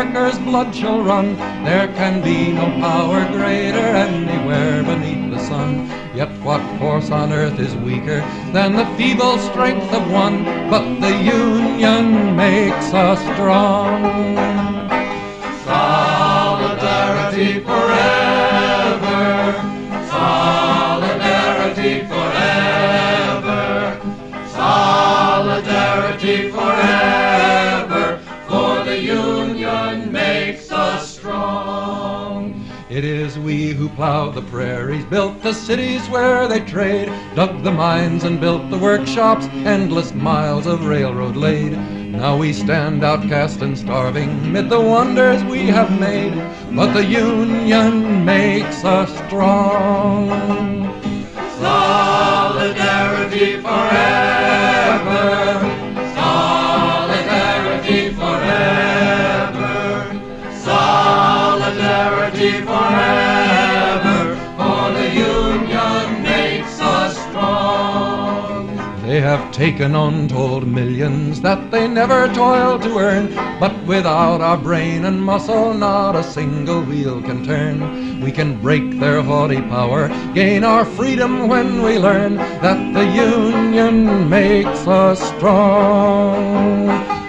workers' blood shall run. There can be no power greater anywhere beneath the sun. Yet what force on earth is weaker than the feeble strength of one? But the union makes us strong. Solidarity forever, solidarity forever, solidarity forever, for the union makes us strong. It is we who plowed the prairies, built the cities where they trade, dug the mines and built the workshops, endless miles of railroad laid. Now we stand outcast and starving mid the wonders we have made, but the union makes us strong. Solidarity forever, solidarity forever, solidarity forever, for the union makes us strong. They have taken untold millions that they never toiled to earn, but without our brain and muscle not a single wheel can turn. We can break their haughty power, gain our freedom when we learn that the union makes us strong.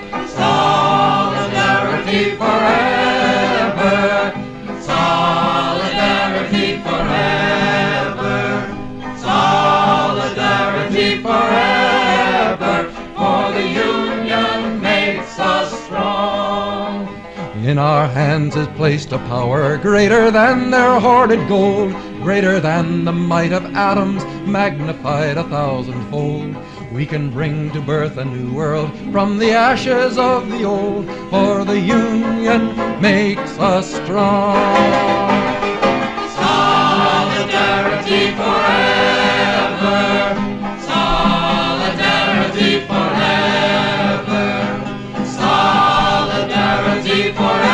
Solidarity forever, solidarity forever, solidarity forever, for the union makes us strong. In our hands is placed a power greater than their hoarded gold, greater than the might of atoms, magnified 1,000-fold. We can bring to birth a new world from the ashes of the old, for the union makes us strong. Solidarity forever, solidarity forever, solidarity forever.